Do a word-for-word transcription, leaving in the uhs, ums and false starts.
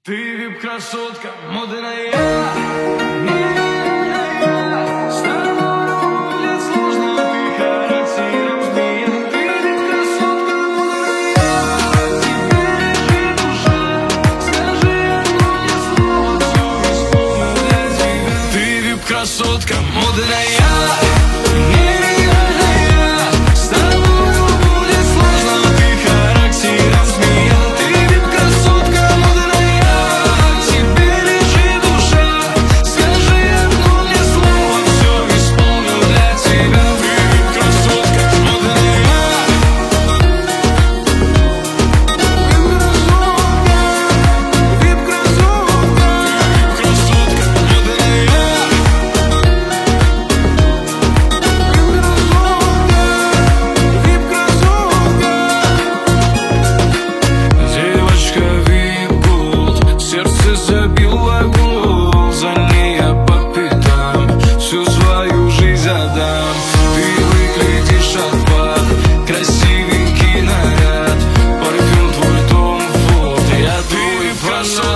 Ты вип-красотка, модная, нереальная. С тобой будет сложно, ты характером змея. Ты вип-красотка, модная, тебе лежит душа. Скажи одно мне слово, все исполню для тебя. Ты вип-красотка, модная. Забила гул, за ней я по пятам всю свою жизнь отдам. Ты выглядишь отпад, красивенький наряд, парфюм твой Том Форд. Я твой фанат.